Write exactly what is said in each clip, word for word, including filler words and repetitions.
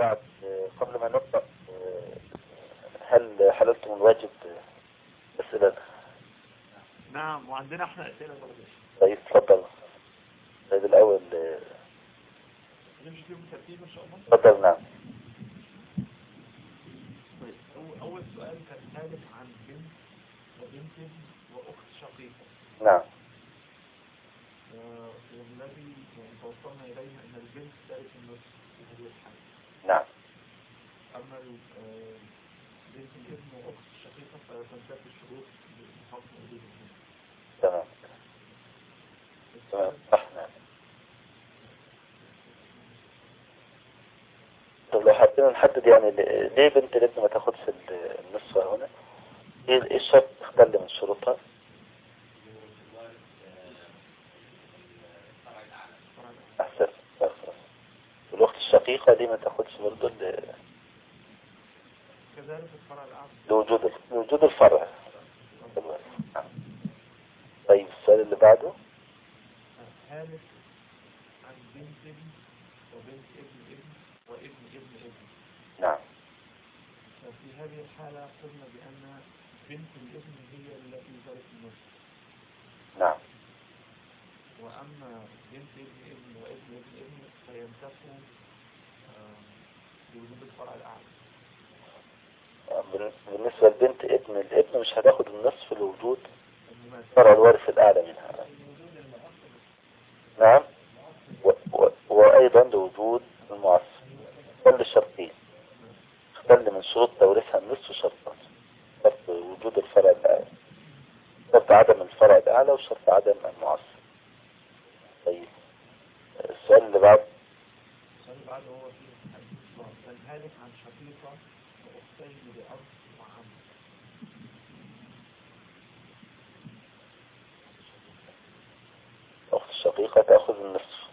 بعد قبل ما نبدأ، هل حللتم الواجب أسئلة؟ نعم، وعندنا احنا أسئلة برضه. طيب تفضل. طيب الأول نمشي فيهم ترتيب إن شاء الله. تفضل. نعم. طيب أول سؤال كان ثالث عن بنت وبنت وأخت شقيقة. نعم. والذي توصلنا إليه أن البنت ترث النصف في هذه الحالة. نعم. أما بنت الابن وأخت الشقيقة فتنتفي الشروط بحكم وجودهم. تمام تمام صح. نعم. طب لو حبينا نحدد يعني ليه بنت الابن ما تاخدش النصف هنا؟ ايه الشرط تختل من شروطها؟ احسن. والاخت الشقيقة ليه ما تاخدش برضه كذلك الفرع الأعلى لوجود لوجود الفرع. طيب السؤال اللي بعده ثالث عن بنت ابن وبنت ابن ابن وابن ابن ابن. نعم. ففي هذه الحالة قلنا بأن بنت الابن هي التي ترث النصف. نعم. وأما بنت ابن ابن وابن ابن ابن فينتفوا بوجود الفرع الأعلى. بالنسبة لبنت ابن الابن مش هتاخد النصف لوجود فرع الوارث الأعلى منها. نعم. و... و... وأيضا لوجود المعصب. كل الشرطين اختل من شروط تورثها النصف شرطان: شرط وجود الفرع الأعلى، شرط عدم الفرع الأعلى، وشرط عدم المعصب. طيب السؤال اللي بعد السؤال اللي بعد هو فيه فالهالك عن شقيقة وأختين لأب وعم. أخت الشقيقة تأخذ النصف.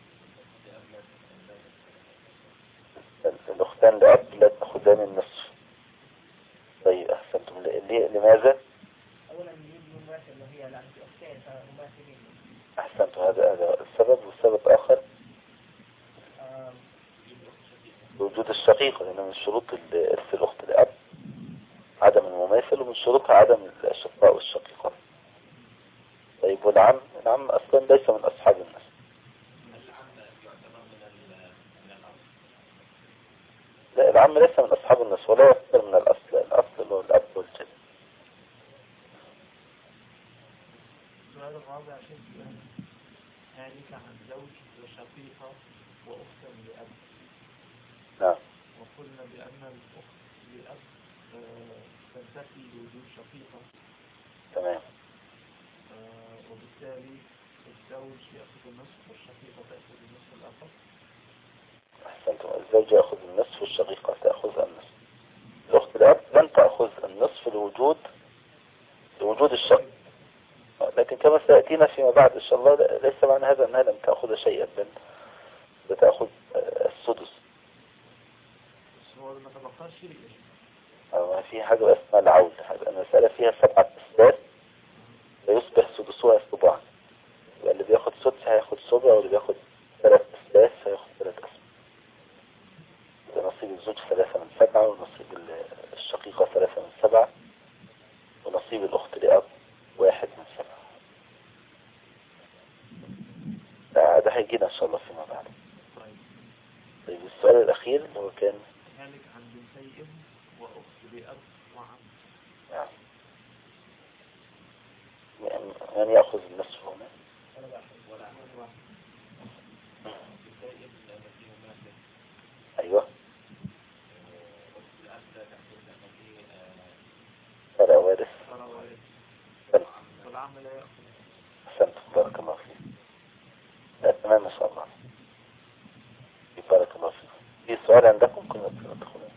الأختان لأب لا تأخذان النصف. طيب أحسنتم. لماذا؟ أولا يجب مماثل وهي لعنة أختين فمماثلين. أحسنتم. هذا هذا السبب. والسبب آخر وجود الشقيقة، لأن من شروط إرث الأخت لأب عدم المماثل، ومن شروطها عدم الأشقاء والشقيقات. طيب والعم؟ العم أصلا ليس من أصحاب النسب. لا، العم ليس من أصحاب النسب ولا يصدر من الأصل. الأصل هو الأب والجد. السؤال الرابع شيء هالك عن زوج وشقيقة وأخت لأب. نعم. وقلنا بأن الأخت لأب تنتفي بوجود شقيقة. تمام. وبالتالي الزوج يأخذ النصف والشقيقة تأخذ النصف الآخر. أحسنتم. الزوج يأخذ النصف والشقيقة تأخذ النصف. الأخت لأب لن تأخذ النصف لوجود لوجود الشقيق، لكن كما سيأتينا فيما بعد إن شاء الله ليس معنى هذا أنها لم تأخذ شيئا، بل بتأخذ السدس. هو ما تبقاش شيء. أو في حاجة اسمها العول. المسألة فيها سبعة أسداس فيصبح سدسها استطاعا. اللي بياخد سدس هياخد سبع، واللي بياخد ثلاث أسداس هياخد ثلاث أسداس. نصيب الزوج ثلاثة من سبعة، ونصيب الشقيقة ثلاثة من سبعة، ونصيب الأخت لأب واحد من سبعة. ده هيجينا إن شاء الله فيما بعد. طيب السؤال الأخير اللي هو كان هالك عن بنتي ابن وأخت لأب وعم. نعم. من يأخذ النصف هنا؟ أيوة. فرع وارث. والعم لا يأخذ. أحسنت. بارك الله فيك. تمام ما شاء الله. بارك الله فيك. في سؤال عندكم كنا ندخل؟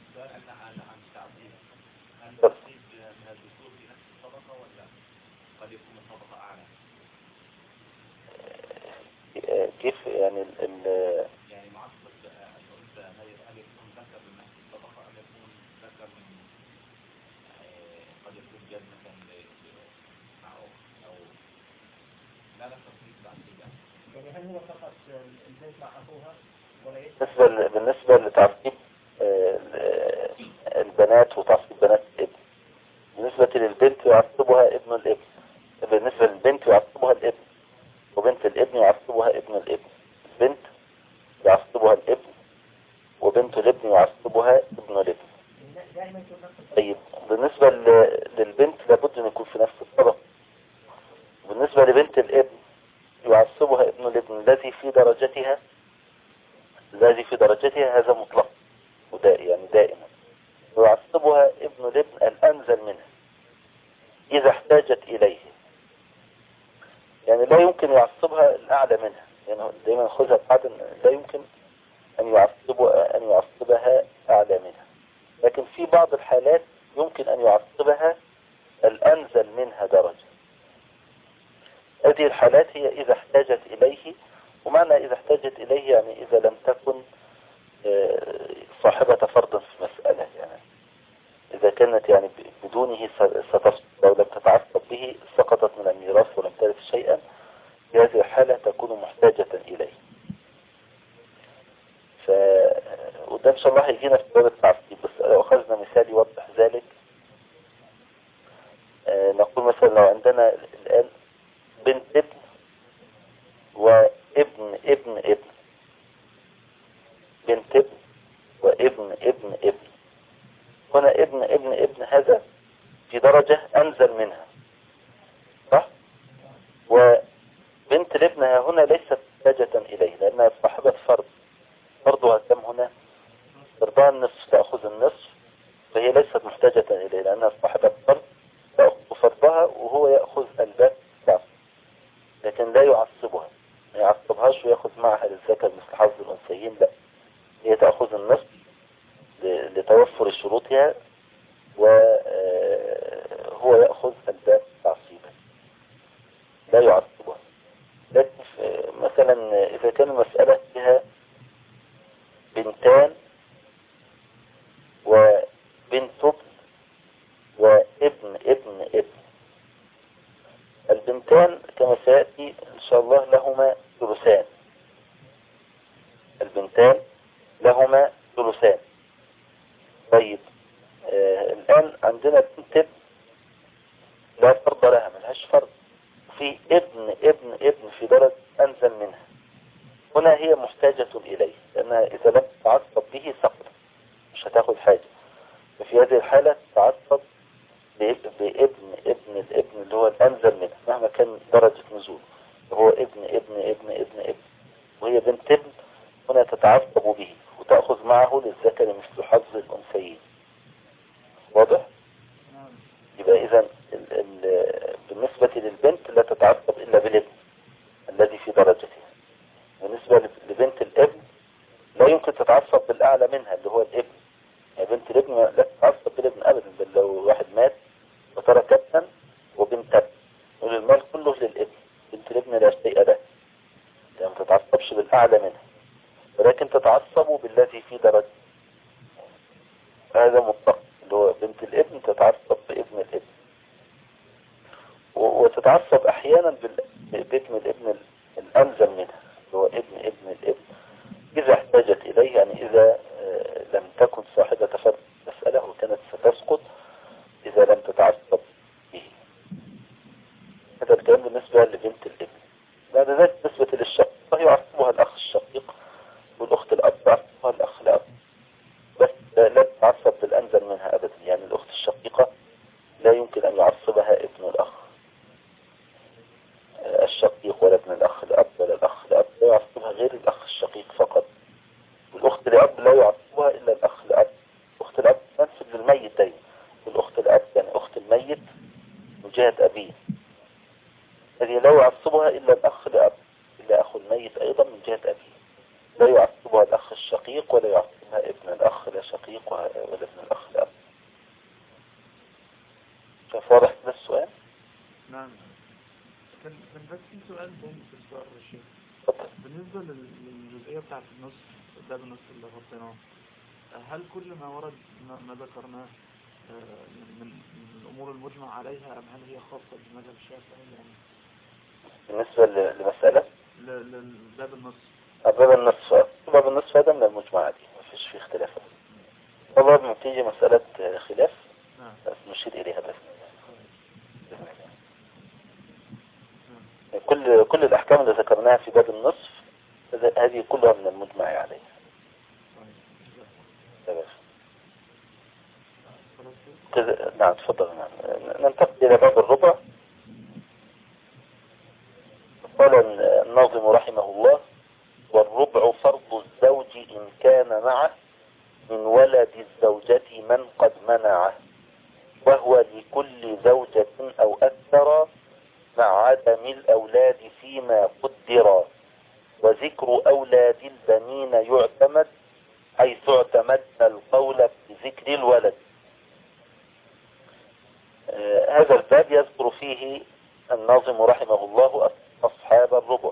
كيف يعني ال ال يعني معصب قلت هل هل يكون ذكر من نفس الطبقة أم يكون ذكر من قد يكون جد مثلا مع أخت أو لا لا تصنيف بعد كده. يعني هل هو فقط البنت مع أخوها بالنسبة ل- بالنسبة لتعصيب آه، البنات وتعصيب بنات الابن، بالنسبة للبنت يعصبها ابن الابن، بالنسبة للبنت يعصبها الابن، وبنت الابن يعصبها ابن الابن. البنت يعصبها الابن، وبنت الابن يعصبها ابن الابن. طيب بالنسبة ل- للبنت لابد أن يكون في نفس الطبق. بالنسبة لبنت الابن يعصبها ابن الابن الذي في درجتها، الذي في درجتها هذا مطلق ودا يعني دائما. ويعصبها ابن الابن الأنزل منها إذا احتاجت إليه، يعني لا يمكن يعصبها الأعلى منها، يعني دائما خذها بقاعدة لا يمكن أن يعصبها أن يعصبها أعلى منها، لكن في بعض الحالات يمكن أن يعصبها الأنزل منها درجة. هذه الحالات هي إذا احتاجت إليه، ومعنى إذا احتاجت إليه يعني إذا لم تكن صاحبة فرض في مسألة، يعني إذا كانت يعني بدونه ستسقط أو لم تتعصب به سقطت من الميراث ولم ترث شيئا، في هذه الحالة تكون محتاجة إليه. ف وده إن شاء الله هيجينا في باب التعصيب، بس لو أخذنا مثال يوضح ذلك نقول مثلا لو عندنا الآن بنت ابن وابن ابن ابن، بنت ابن وابن ابن ابن، هنا ابن ابن ابن هذا في درجة أنزل منها، صح؟ وبنت الابن هنا ليست محتاجة إليه لأنها صاحبة فرض، فرضها كم هنا؟ فرضها النصف، تأخذ النصف، فهي ليست محتاجة إليه لأنها صاحبة فرض، تأخذ فرضها وهو يأخذ الباقي، لكن لا يعصبها، ما يعصبهاش ويأخذ معها للذكر مثل حظ الأنثيين، لا، هي تأخذ النصف لتوفر شروطها وهو يأخذ الباقي تعصيبا لا يعصبها. لكن مثلا إذا كان المسألة فيها بنتان وبنت ابن وابن ابن ابن، البنتان كما سيأتي إن شاء الله لهما ثلثان، البنتان لهما ثلثان. طيب آه الآن عندنا بنت ابن لا فرض لها، ملهاش فرض، في ابن ابن ابن في درجة أنزل منها، هنا هي محتاجة إليه لأنها إذا لم تتعصب به سقط مش هتاخد حاجة، ففي هذه الحالة تتعصب بابن ابن الابن اللي هو الأنزل منه مهما كان درجة نزول، وهو ابن ابن ابن ابن ابن، وهي بنت ابن هنا تتعصب به وتأخذ معه للذكر مثل حظ الأنثيين. واضح؟ يبقى إذا بالنسبة للبنت لا تتعصب إلا بالابن الذي في درجتها. بالنسبة لبنت الابن لا يمكن تتعصب بالأعلى منها اللي هو الابن، يعني بنت الابن لا تتعصب بالابن أبدا، بل لو واحد مات وترك ابنا وبنت ابن والمال كله للابن، بنت الابن لا شيء له، يعني ما تتعصبش بالأعلى منها، ولكن تتعصب بالذي في درجة، هذا مطلق اللي هو بنت الابن تتعصب بابن الابن، وتتعصب أحيانا بابن الابن الأنزل منها اللي هو ابن ابن الابن إذا احتاجت إليه، يعني إذا لم تكن صاحبة فرض مسألة وكانت ستسقط إذا لم تتعصب به. هذا الكلام بالنسبة لبنت الابن. بعد ذلك بالنسبة للشقيق فهي يعصبها الأخ الشقيق والأخت الأب يعصبها الأخ الأب، بس لا تتعصب بالأنزل منها أبدا، يعني الأخت الشقيقة لا يمكن أن يعصبها ابن الأخ الشقيق ولا ابن الأخ الأب ولا الأخ الأب، لا يعصبها غير الأخ الشقيق فقط. والأخت الأب لا يعصبها إلا الأخ الأب، أخت الأب تنسب للميت دايما، والأخت الأب يعني أخت الميت من جهة أبيه، هذه لا يعصبها إلا الأخ الأب، إلا أخو الميت أيضا من جهة أبيه، لا يعصبها الأخ الشقيق ولا يعصبها ابن الأخ لا شقيق ولا ابن الأخ الأب. شايف واضح كده السؤال؟ نعم. كان كان بس في سؤال تاني في السؤال يا شيخ. بالنسبة للجزئية بتاعت النص ده بالنص اللي غطيناه، هل كل ما ورد ما, ما ذكرناه من, من الأمور المجمع عليها أم هل هي خاصة بمذهب الشافعي يعني؟ بالنسبة لمسألة لباب النص باب النص باب النص النصف هذا من المجمع عليه ما فيش فيه اختلاف. والله لما تيجي مسألة خلاف نعم. بس نشير إليها بس. كل كل الأحكام اللي ذكرناها في باب النصف هذه كلها من المجمع عليه. كذا نعم تفضل. نعم ننتقل إلى باب الربع. قال الناظم رحمه الله: والربع فرض الزوج إن كان معه من ولد الزوجة من قد منعه، وهو لكل زوجة أو أكثر مع عدم الأولاد فيما قدر، وذكر أولاد البنين يعتمد حيث اعتمدنا القول بذكر الولد. آه هذا الباب يذكر فيه الناظم رحمه الله أصحاب الربع.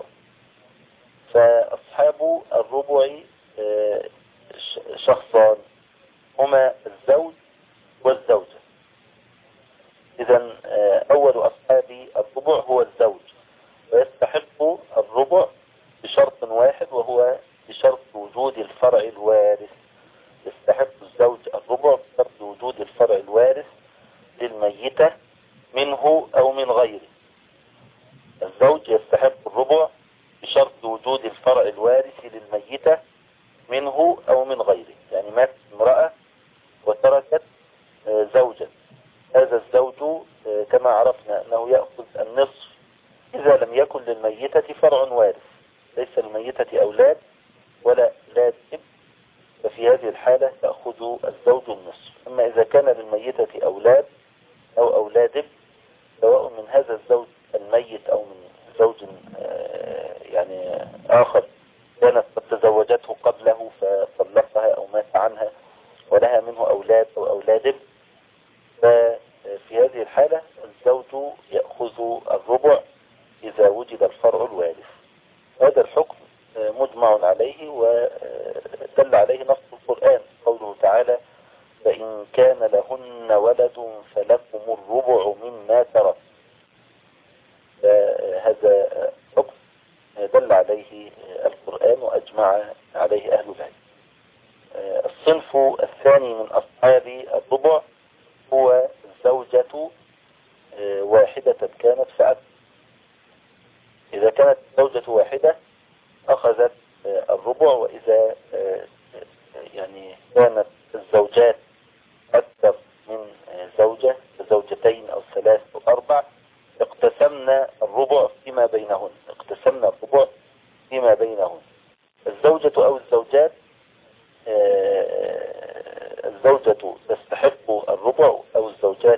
فأصحاب الربع آه شخصان هما الزوج والزوجة. إذن آه أول أصحاب الربع هو الزوج، ويستحق الربع بشرط واحد وهو بشرط وجود الفرع الوارث. يستحق الزوج الربع بشرط وجود الفرع الوارث للميتة منه أو من غيره. الزوج يستحق الربع بشرط وجود الفرع الوارث للميتة منه أو من غيره. يعني مات امرأة وتركت زوجا، هذا الزوج كما عرفنا أنه يأخذ النصف إذا لم يكن للميتة فرع وارث، ليس للميتة أولاد ولا أولاد ابن، ففي هذه الحالة يأخذ الزوج النصف. أما إذا كان للميتة أولاد أو أولاد ابن، سواء من هذا الزوج الميت أو من زوج يعني آخر كانت قد تزوجته قبله فطلقها أو مات عنها ولها منه أولاد أو أولاد ابن، ففي هذه الحالة الزوج يأخذ الربع إذا وجد الفرع الوارث. هذا الحكم مجمع عليه ودل عليه نص القرآن، قوله تعالى: فإن كان لهن ولد فلكم الربع مما ترك. هذا حكم دل عليه القرآن وأجمع عليه أهل العلم. الصنف الثاني من أصحاب الربع هو الزوجة واحدة كانت فأكثر. إذا كانت زوجة واحدة أخذت الربع، وإذا يعني كانت الزوجات أكثر من زوجة، زوجتين أو ثلاث أو أربع، اقتسمنا الربع فيما بينهن اقتسمنا الربع فيما بينهن. الزوجة أو الزوجات الزوجة تستحق الربع أو الزوجات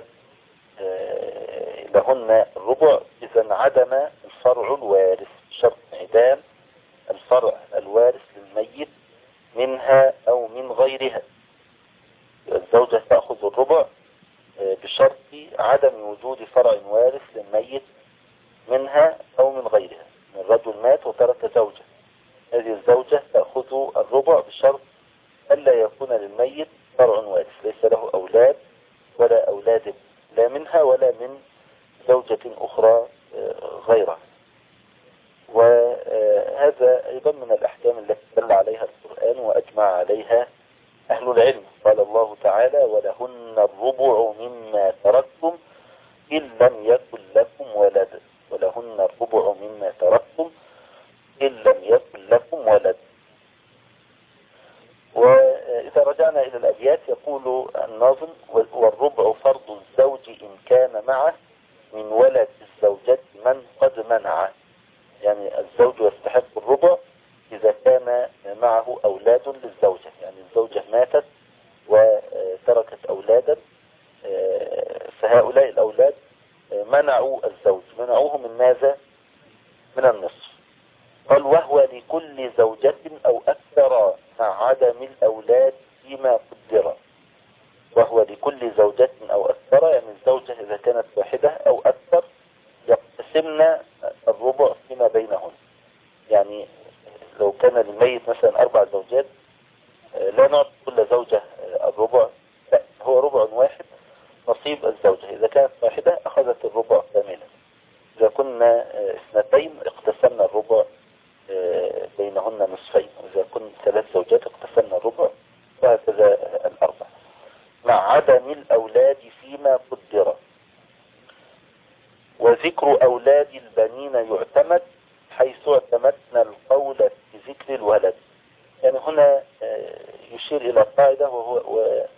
لهن الربع إذا انعدم الفرع الوارث، شرط انعدام الفرع الوارث للميت منها أو من غيرها. الزوجة تأخذ الربع بشرط عدم وجود فرع وارث للميت منها أو من غيرها. الرجل مات وترك زوجة، هذه الزوجة تأخذ الربع بشرط ألا يكون للميت فرع وارث، ليس له أولاد ولا أولاد لا منها ولا من زوجة أخرى غيرها. وهذا أيضا من الأحكام التي دل عليها القرآن وأجمع عليها أهل العلم. قال الله تعالى: ولهن الربع مما تركتم إن لم يكن لكم ولد. ولهن الربع مما تركتم إن لم يكن لكم ولد. وإذا رجعنا إلى الأبيات يقول الناظم: والربع فرض الزوج إن كان معه من ولد الزوجة من قد منعه. يعني الزوج يستحق الربع إذا كان معه أولاد للزوجة، يعني الزوجة ماتت وتركت أولادا، فهؤلاء الأولاد منعوا الزوج، منعوه من ماذا؟ من النصف. قال: وهو لكل زوجة أو أكثر مع عدم الأولاد فيما قدر. وهو لكل زوجة أو أكثر، يعني الزوجة إذا كانت واحدة أو أكثر يقسمن الربع فيما بينهن. يعني لو كان للميت مثلا أربع زوجات لا نعطي كل زوجة الربع، لا، هو ربع واحد نصيب الزوجة. إذا كانت واحدة أخذت الربع كاملا. إذا كنا اثنتين اقتسمنا الربع بينهن بينهن نصفين، وإذا كن ثلاث زوجات اقتسمن الربع، وهكذا الأربع، مع عدم الأولاد فيما قدر. وذكر أولاد البنين يعتمد حيث اعتمدنا القول في ذكر الولد. يعني هنا يشير إلى قاعدة وهو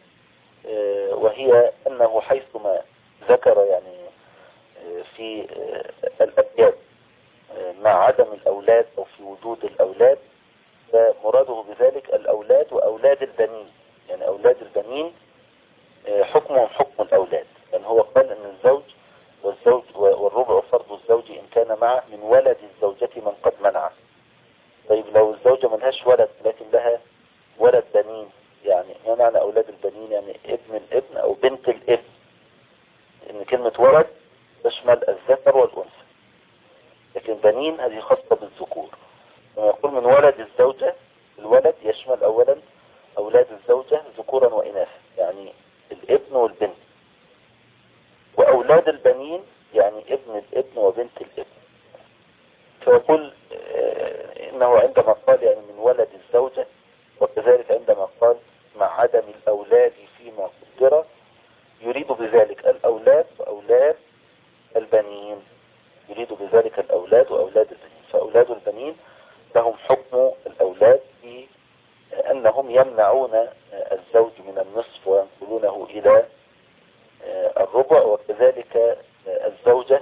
وهي أنه حيثما ذكر يعني في الأبيات مع عدم الأولاد أو في وجود الأولاد، فمراده بذلك الأولاد وأولاد البنين. يعني أولاد البنين حكمهم حكم الأولاد، لأن يعني هو قال أن الزوج والزوج والربع فرض الزوج إن كان معه من ولد الزوجة من قد منعه. طيب لو الزوجة ملهاش ولد لكن لها ولد بنين، يعني ما معنى أولاد البنين؟ يعني ابن الابن أو بنت الابن، إن كلمة ولد تشمل الذكر والأنثى، لكن بنين هذه خاصة بالذكور. لما يقول من ولد الزوجة، الولد يشمل أولا أولاد الزوجة ذكورا وإناثا، يعني الابن والبنت. وأولاد البنين يعني ابن الابن وبنت الابن. فيقول إنه عندما قال يعني من ولد الزوجة، وكذلك عندما قال مع عدم الأولاد فيما قدر، يريد بذلك الأولاد وأولاد البنين، يريد بذلك الأولاد وأولاد البنين. فأولاد البنين لهم حكم الأولاد في أنهم يمنعون الزوج من النصف وينقلونه إلى الربع، وكذلك الزوجة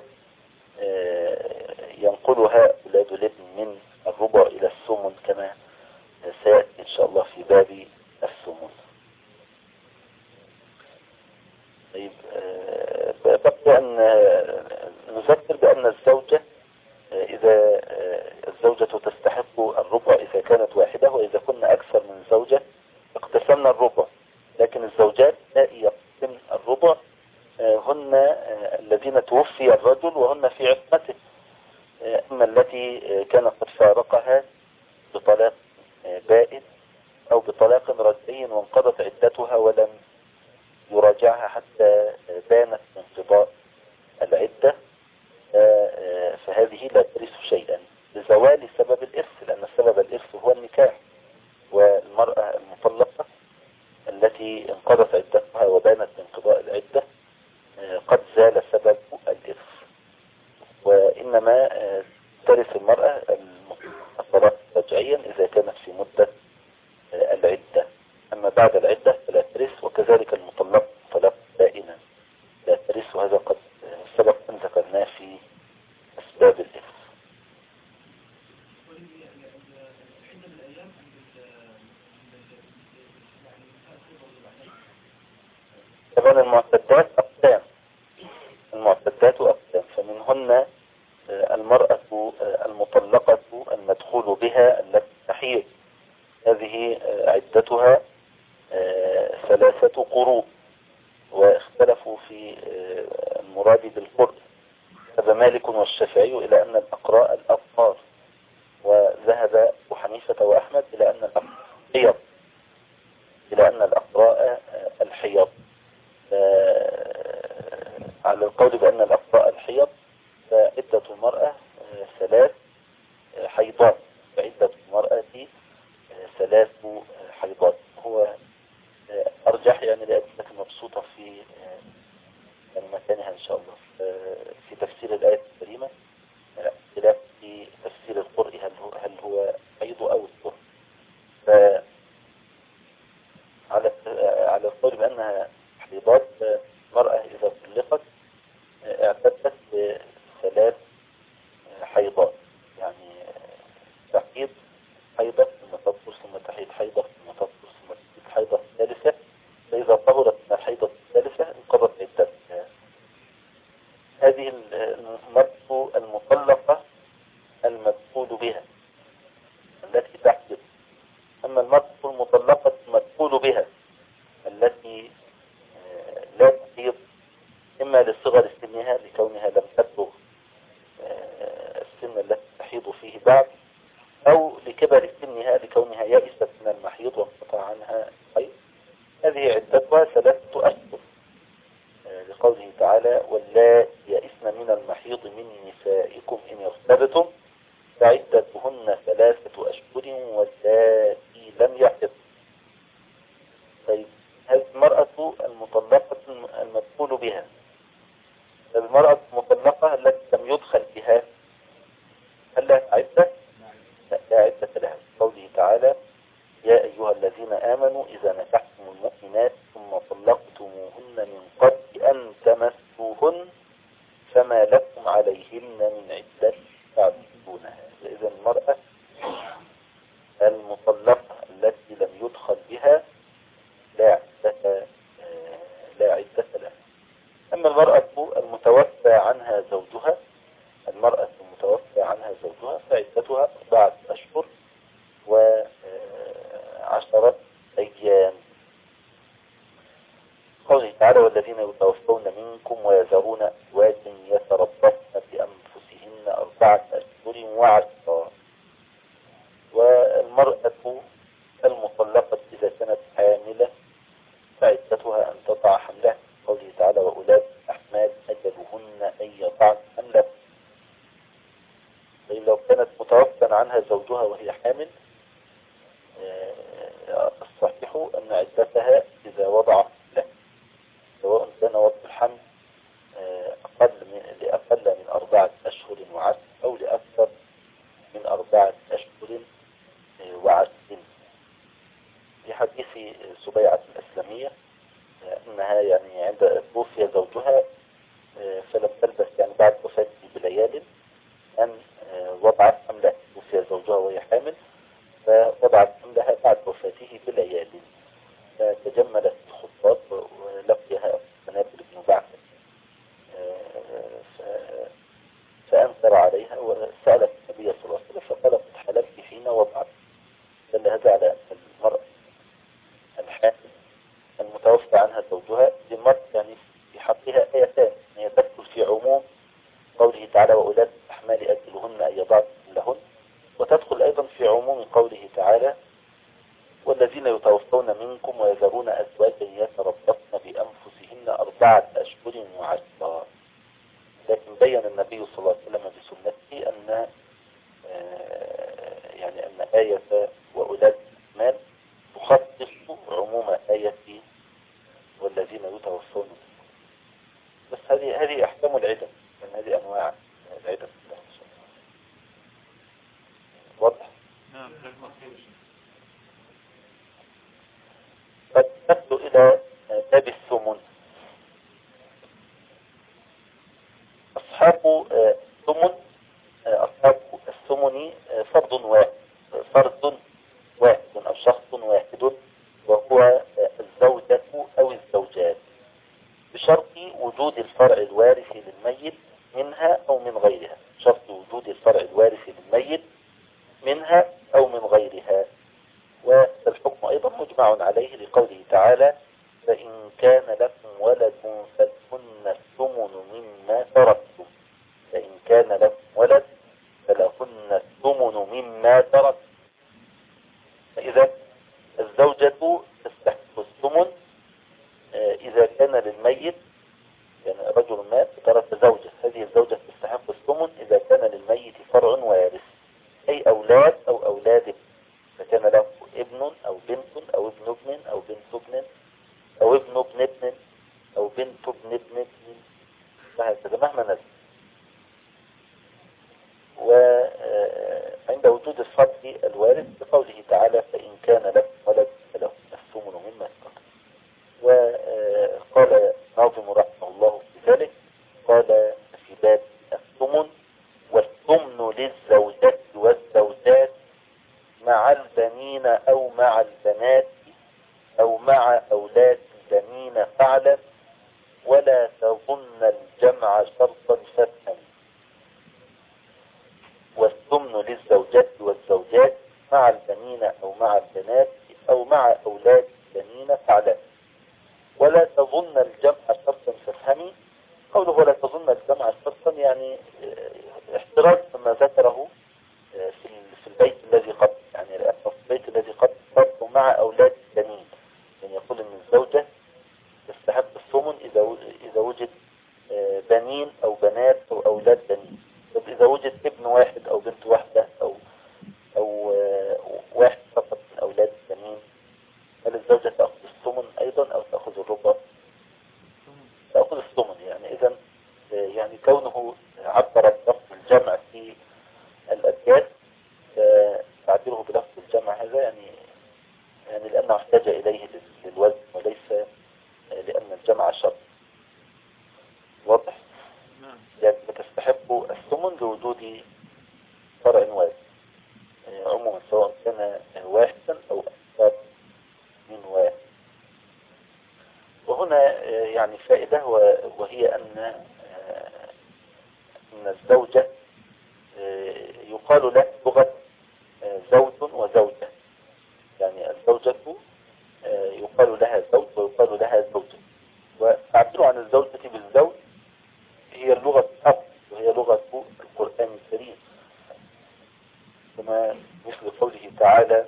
ينقلها أولاد الابن من الربع إلى الثمن، كما سيأتي إن شاء الله في باب الثمن. طيب بقي أن نذكر بأن الزوجة إذا الزوجة تستحق الربع إذا كانت واحدة، وإذا كنا أكثر من زوجة اقتسمنا الربع. لكن الزوجات لا يقسم الربع هن الذين توفي الرجل وهن في عصمته، أما التي كان قد فارقها بطلاق بائن أو بطلاق رجعي وانقضت عدتها ولم يراجعها حتى بانت انقضاء العدة، فهذه لا ترث شيئا لزوال سبب الإرث، لأن سبب الإرث هو النكاح. والمرأة المطلقة التي انقضت عدتها وبانت انقضاء العدة قد زال سبب الإرث، وإنما ترث المرأة الطلاق رجعيا إذا كانت في مدة العدة، أما بعد العدة فلا ترث. وكذلك المطلق طلاق دائما لا ترث، وهذا قد سبق أن ذكرناه في أسباب الإرث. طبعا المعتدات أقسام، المعتدات أقسام، فمنهن المرأة المطلقة المدخول بها التي تحيض، هذه عدتها ثلاثة قروء، واختلفوا في المراد بالقرء. هذا مالك والشافعي إلى أن الأقراء الأبقار، وذهب أبو حنيفة وأحمد إلى أن الأقراء إلى أن الأقراء الحيض. على القول بأن الأقراء الحيض فعدة المرأة ثلاث حيضات، فعدة المرأة ثلاث حيضات. هو أرجح يعني لأدلة مبسوطة في يعني مكانها إن شاء الله في تفسير الآية الكريمة، خلاف في تفسير القرء هل هو هل هو حيض أو القرء. على على القول بأنها حيضات، المرأة إذا طلقت اعتدت بثلاث حيضات، يعني تحيض حيضة ثم تطهر ثم تحيض حيضة ثم تطهر ثم تحيض حيضة ثالثة، فإذا طهرت من الحيضة الثالثة انقضت عدتها. هذه المرأة المطلقة المدخول بها التي تحيض. أما المرأة المطلقة المدخول بها التي لا تحيض، إما لصغر سنها لكونها لم تبلغ السن التي تحيض فيه بعد، أو لكبر سنها لكونها يئست من المحيض وانقطع عنها الحيض، هذه عدتها ثلاثة أشهر، لقوله تعالى واللائي يئسن من المحيض من نسائكم إن ارتبتم فعدتهن ثلاثة أشهر بها. المرأة المطلقة التي لم يدخل بها هل لها عدة؟ لا، لا عدة لها. قوله تعالى يا أيها الذين آمنوا إذا نكحتم المؤمنات ثم طلقتموهن من قبل أن تمسوهن فما لكم عليهن من عدة تعتدونها. إذا المرأة المطلقة التي لم يدخل بها لا عدة لا عدة لها. أما المرأة المتوفى عنها زوجها المرأة المتوفى عنها زوجها فعدتها أربعة أشهر وعشرة أيام. قوله تعالى والذين يتوفون منكم ويذرون أزواجا يتربصن بأنفسهن أربعة أشهر وعشرة. والمرأة المطلقة إذا كانت حاملة فعدتها أن تضع حملها. قوله تعالى وأولاد الأحمال أجلهن أن يضعن حملها. لو كانت متوفى عنها زوجها وهي حامل الصحيح أن عدتها إذا وضع له سواء كان وضع الحمل أقل من لأقل من أربعة أشهر وعشر أو لأكثر من أربعة أشهر وعشر. في حديث سبيعة الأسلمية أنها يعني عند توفي زوجها فلم تلبس يعني بعد وفاته بليال أن وضعت حملها. توفي زوجها وهي حامل فوضعت حملها بعد وفاته بليال فتجملت الخطاب ولقيها منابل بن بعث فأنكر عليها وسألت النبي صلى الله عليه وسلم فقال قد حللت حين وضعت. دل هذا على أن المرأة الحامل المتوفى عنها زوجها للمرأة يعني في حقها آيتان. هي تدخل في عموم قوله تعالى وأولاد الأحمال أجلهن أن يضعن لهن، وتدخل أيضا في عموم قوله تعالى والذين يتوفون منكم ويذرون أزواجا يتربصن بأنفسهن أربعة أشهر وعشرة. لكن بين النبي صلى الله عليه وسلم بسنته أن يعني أن آية وأولاد الأحمال تخصص عموم آية والذين يتوفون. بس هذه هذه أحكام العدة، يعني هذه أنواع العدة. واضح؟ نعم. قد نبدو إلى باب الثمن. أصحاب الثمن أصحاب الثمن فرد واحد فرد واحد أو شخص واحد وهو الزوجة أو الزوجات بشرط وجود الفرع الوارث للميت منها أو من غيرها. شرط وجود الفرع الوارث للميت منها أو من غيرها. والحكم أيضا مجمع عليه لقوله تعالى فإن كان لكم ولد فلهن الثمن مما تركتم. فإن كان لكم ولد فلهن الثمن مما تركتم. فإذا الزوجة تستحق الثمن إذا كان للميت يعني رجل مات وترك زوجة، هذه الزوجة تستحق الثمن إذا كان للميت فرع وارث أي أولاد أو أولاد، فكان له ابن أو بنت أو ابن ابن أو بنت ابن أو ابن ابن ابن أو بنت ابن ابن ابن فهكذا مهما نزل. وعند وجود الفرع الوارث بقوله تعالى فإن كان لك ولد فله الثمن مما ترك. وقال ناظم رحمه الله في ذلك قال في باب الثمن والثمن للزوجات والزوجات مع البنين أو مع البنات أو مع أولاد البنين فعلا ولا تظن الجمع شرطا فتحا. والثمن للزوجات والزوجات مع البنين أو مع البنات أو مع أولاد البنين فعلا ولا تظن الجمع شرطا فافهمي. قوله ولا تظن الجمع شرطا يعني احتراز مما ذكره في في البيت الذي قبل، يعني لأنه في البيت الذي قبل فرق مع أولاد البنين، يعني يقول أن الزوجة تستحق الثمن إذا إذا وجد بنين أو بنات أو أولاد بنين. طب إذا وجد ابن واحد أو بنت واحدة أو أو واحد فقط من أولاد البنين هل الزوجة تأخذ الثمن أيضا أو تأخذ الربع؟ تأخذ الثمن. يعني لأنه احتاج إليه للوزن وليس لأن الجمع شرط. واضح؟ نعم. يعني بتستحق الثمن لوجود فرع وازن عموما، سواء كان واحدا أو أكثر من واحد. وهنا يعني فائدة، وهي أن أن الزوجة يقال له لغة زوج وزوجة. يعني الزوجة يقال لها زوج ويقال لها زوجة، وتعبير عن الزوجة بالزوج هي اللغة الأب وهي لغة القرآن الكريم، كما مثل قوله تعالى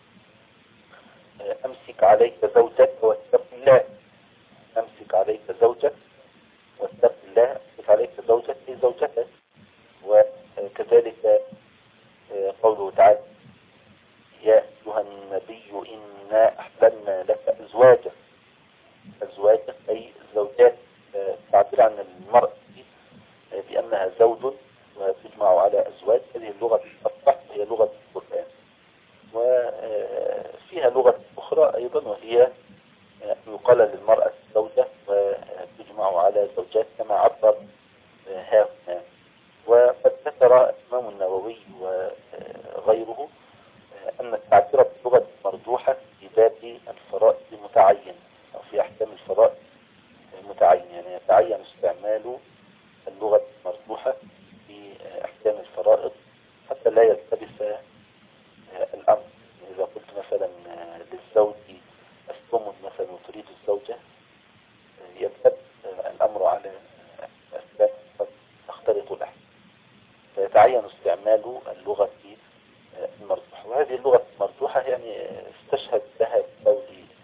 أمسك عليك زوجك واتق الله. أمسك عليك زوجك واتق الله. أمسك عليك زوجك هي زوجتك. وكذلك قوله تعالى يا أيها النبي إنا أحللنا لك أزواجك. أزواجك أي زوجات، تعبير عن المرأة بأنها زوج وتجمع على أزواج. هذه اللغة الصح هي لغة القرآن. وفيها لغة أخرى أيضا، وهي يقال للمرأة زوجة وتجمع على زوجات كما عبر هاهنا. وقد ذكر الإمام النووي وغيره أن التعبير باللغة المرجوحة في باب الفرائض متعين، أو في أحكام الفرائض متعين. يعني يتعين استعمال اللغة المرجوحة في أحكام الفرائض حتى لا يلتبس الأمر. إذا قلت مثلا للزوج الثمن مثلا وتريد الزوجة، يلتبس الأمر على أسباب قد تختلط الأحكام، فيتعين استعمال اللغة المرجوحة. وهذه اللغة المرجوحة يعني استشهد لها بقول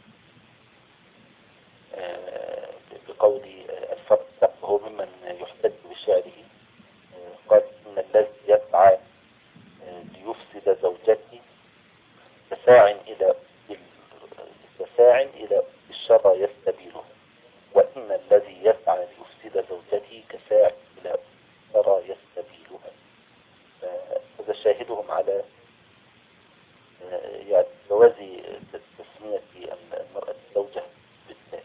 بقول الفرق، وهو ممن يحتج بشعره. قال إن الذي يسعى ليفسد زوجته كساع إلى كساع إلى الشر يستبيله، وإن الذي يسعى ليفسد زوجته كساع إلى الشر يستبيلها. هذا شاهدهم على يعني جواز تسمية المرأة الزوجة بالذات.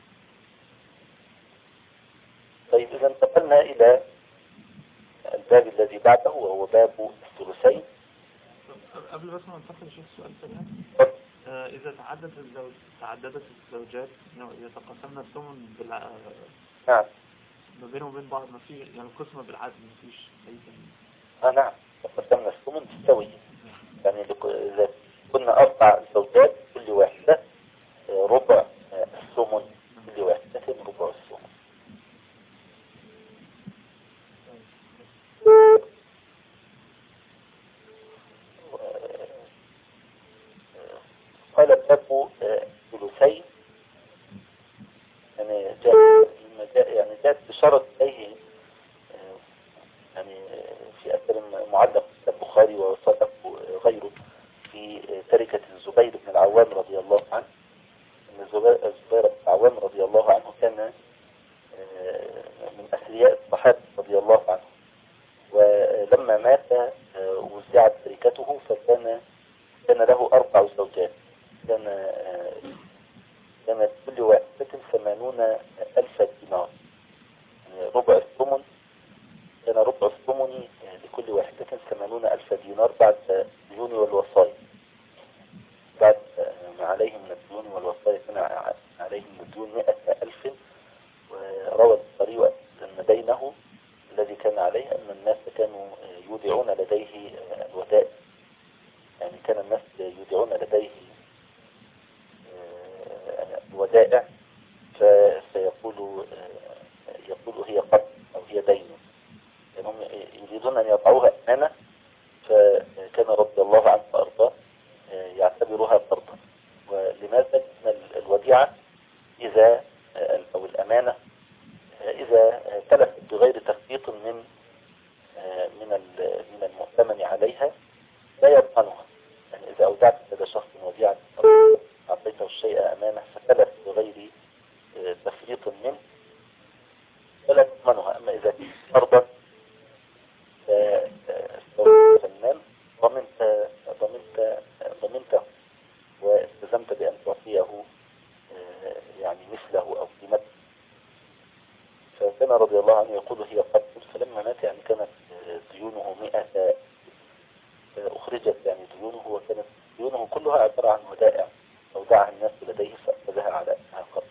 طيب إذا انتقلنا إلى الباب الذي بعده وهو باب الثلثين. قبل بس ما ننتقل لشيء السؤال سريع، آه إذا تعددت الزوج تعددت الزوجات يتقاسمن الثمن بالع... نعم ما بينهم وبين بعض، ما في يعني القسمة بالعدل، ما فيش أي ثمن. آه نعم تقسمنا الثمن بالسوية. يعني إذا كنا أربع زوجات كل واحدة ربع الثمن، كل واحدة ربع الثمن. قال باب ثلثين، يعني جاء يعني جاءت بشرط إليه يعني في أثر معلق في البخاري وصدق غيره في تركة الزبير بن العوام رضي الله عنه. أن الزبير بن العوام رضي الله عنه كان من أثرياء الصحابة رضي الله عنه، ولما مات وزعت تركته، فكان كان له أربع زوجات. كان كانت كل واحدة ثمانون ألف دينار، يعني ربع الثمن. كان ربع الثمن لكل واحدة ثمانون ألف دينار بعد الديون والوصايا. بعد ما عليهم من الديون والوصايا كان عليهم من الديون مئة ألف. وروى البخاري أن دينه الذي كان عليه أن الناس كانوا يودعون لديه الودائع. يعني كان الناس يودعون لديه الودائع فسيقول يقول هي قرض أو هي دين، لأنهم يريدون أن يضعوها أمانة. فكان رضي الله عنه وأرضاه يعتبرها قرضا. ولماذا؟ لأن الوديعة إذا أو الأمانة إذا تلفت بغير تخطيط من من من المؤتمن عليها لا يضمنها. يعني إذا أودعت لدى شخص وديعة أعطيته الشيء أمانة فتلف بغير تفريط منه فلا تضمنها. أما إذا قرضا فالمال ضمنت ضمنت ضمنته. كان رضي الله عنه يقول هي قتل، فلما مات يعني كانت ديونه مئة، أخرجت يعني ديونه، وكانت ديونه كلها عبارة عن ودائع أودعها الناس لديه فأخذها على أنها قتل.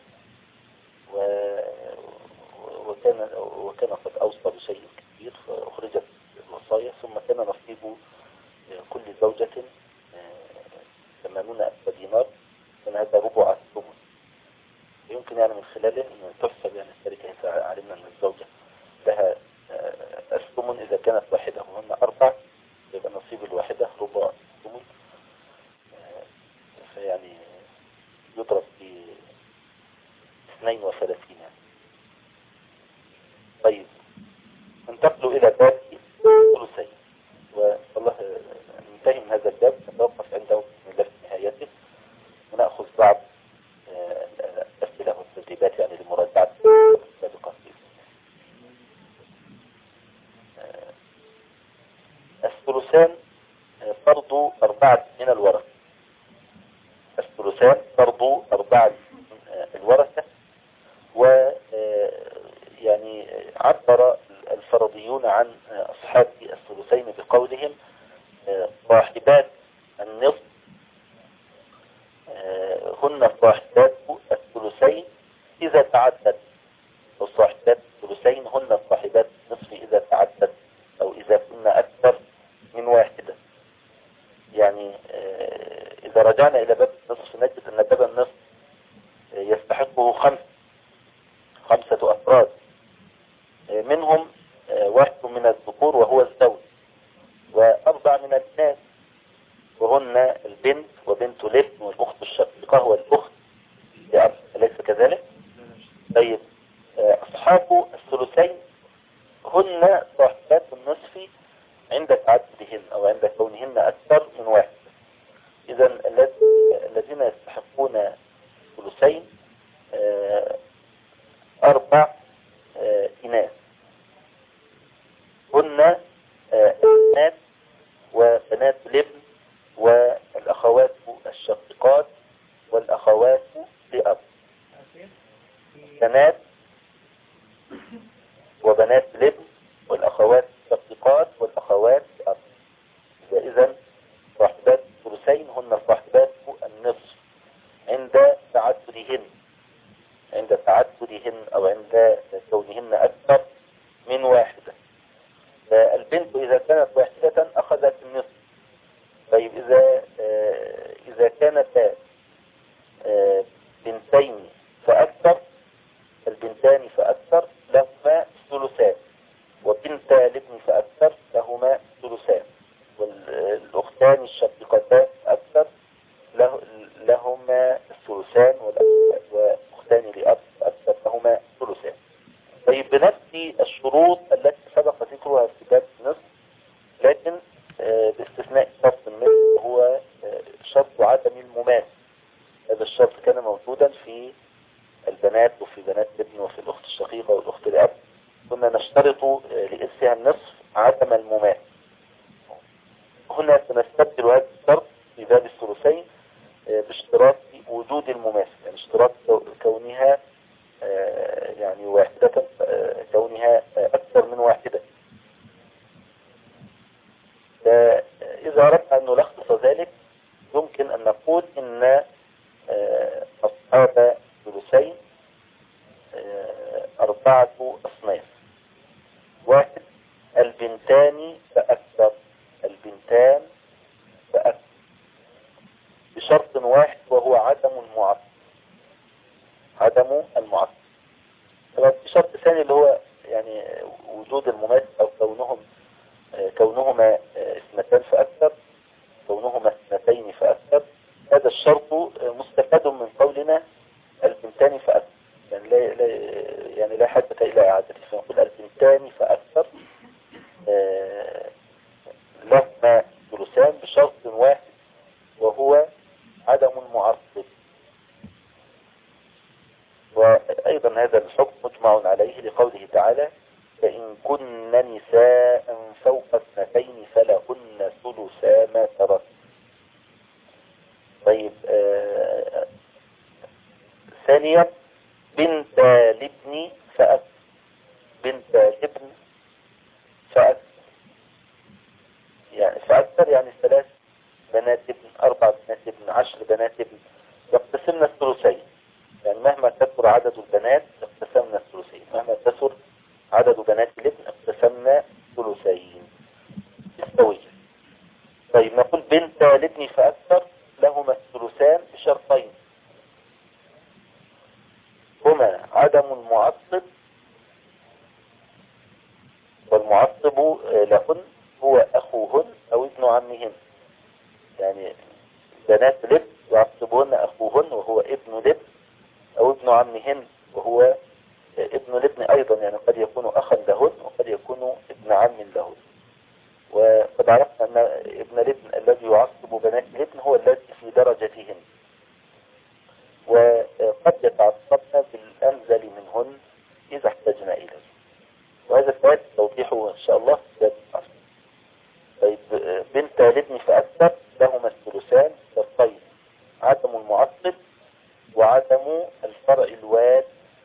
وكان وكان قد أوصى بشيء كبير فأخرجت الوصايا، ثم كان نصيب كل زوجة ثمانون ألف دينار، كان هذا ربع الثمن. يمكن يعني من خلاله أن تحسب يعني التركة، إذا علمنا أن الزوجة لها الثمن إذا كانت واحدة وهن أربع، يبقى نصيب الواحدة ربع الثمن، فيعني يضرب في اثنين وثلاثين يعني. طيب ننتقل إلى باب ثلثين، والله ننتهي من هذا الباب، نتوقف عنده من الله في نهايته، ونأخذ بعض الأسئلة والتدريبات يعني لمراجعة السابقة. الثلثان فرض أربعة من الورثة، الثلثان فرض أربعة الورثة. ويعني عبر الفرضيون عن أصحاب الثلثين بقولهم صاحبات النصف هن صاحبات الثلثين إذا تعدد، أو صاحبات الثلثين هن صاحبات النصف إذا تعدد، أو إذا كنا أكثر من واحدة. يعني إذا رجعنا إلى باب النصف نجد أن باب النصف يستحقه خمس خمسة أفراد، منهم واحد من الذكور وهو الزوج، وأربع من البنات وهن البنت وبنت الابن والأخت الشقيقة والأخت لأب، أليس كذلك؟ طيب أصحاب الثلثين هن صاحبات النصف عند تعددهن أو عند كونهن أكثر من واحد. إذا الذين يستحقون ثلثين أربع إناث، هن البنات وبنات الابن والأخوات الشقيقات والأخوات لأب، بنات وبنات الابن والأخوات الشقيقات والأخوات لأب. إذا صاحبات الثلثين هن صاحبات النصف عند تعددهن عند تعددهن أو عند كونهن أكثر من واحدة. البنت إذا كانت واحدة أخذت النصف. طيب إذا إذا كانت بنتين فأكثر، البنتان فأكثر لهما ثلثان، وبنتا الابن فأكثر لهما ثلثان، والأختان الشقيقتان أكثر لهما الثلثان، وأختان لأب أكثر لهما ثلثان. طيب بنفس الشروط التي سبق ذكرها في باب النصف، لكن باستثناء شرط المثل هو شرط عدم المماس. هذا الشرط كان موجودا في البنات وفي بنات الابن وفي الأخت الشقيقة والأخت الأب، كنا نشترط لإرثها النصف عدم المماس. هنا سنستبدل هذا الشرط في باب الثلثين باشتراط وجود المماس، يعني اشتراط كونها يعني واحدة، كونها أكثر من واحدة. إذا أردنا أن نلخص ذلك يمكن أن نقول إن أصحاب الثلثين أربعة أصناف. واحد، البنتان فأكثر، البنتان فأكثر بشرط واحد وهو عدم المعصب، عدم المعصب. بشرط ثاني اللي هو يعني وجود المماس أو كونهم كونهما اثنتان فأكثر، كونهما اثنتين فأكثر. هذا الشرط مستفاد من قولنا البنتان فأكثر، يعني لا, لا يعني لا حاجة إلى إعادته، فنقول البنتان فأكثر لهما ثلثان بشرط واحد وهو عدم المعصب. وأيضا هذا الحكم مجمع عليه لقوله تعالى: فإن كن نساء فوق اثنتين فلهن ثلثا ما ترك. طيب آه ثانيا، بنت الابن فأكثر، بنت ابن فأكثر، يعني فأكثر يعني ثلاث بنات ابن، أربع بنات ابن، عشر بنات ابن، يقتسمن الثلثين. يعني مهما كثر عدد البنات اقتسمنا الثلثين، مهما كثر عدد بنات الابن اقتسمنا ثلثين يستوي. طيب نقول بنت الابن فأكثر لهما الثلثان بشرطين، هما عدم المعصب، والمعصب لهن هو أخوهن أو ابن عمهن. يعني بنات الابن يعصبون أخوهن وهو ابن الابن أو ابن عمهن وهو ابن الابن أيضا، يعني قد يكون أخا لهن وقد يكون ابن عم لهن. وقد عرفنا أن ابن الابن الذي يعصب بنات الابن هو الذي في درجتهن، وقد يتعصبن بالأنزل منهن إذا احتجنا إليه، وهذا سيأتي توضيحه إن شاء الله في ذات العصر. طيب بنت الابن فأكثر لهما الثلثان شرطين، عدم المعصب وعدم الفرع الوارث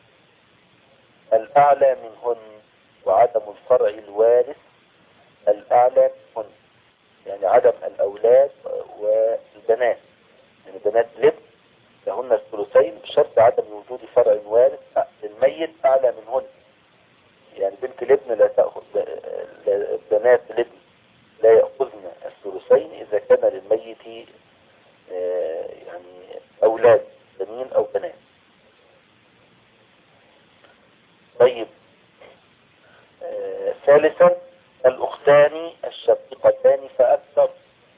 الأعلى منهن، وعدم الفرع الوارث الأعلى منهن، يعني عدم الأولاد والبنات، يعني بنات الابن لهن الثلثين بشرط عدم وجود فرع وارث للميت أعلى منهن. يعني بنت الابن لا تأخذ، بنات الابن لا يأخذن الثلثين إذا كان للميت يعني أولاد بنين أو بنات. طيب ثالثا الأختان الشقيقتان فأكثر،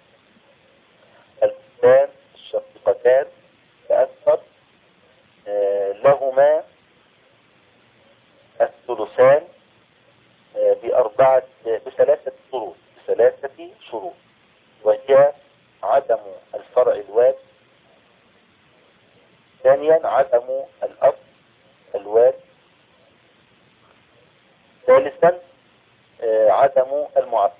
الأختان الشقيقتان فأكثر لهما الثلثان بأربعة بثلاثة شروط بثلاثة شروط وهي عدم الفرع الوارث، ثانيا عدم الأصل الوارث، ثالثا عدم المعصب.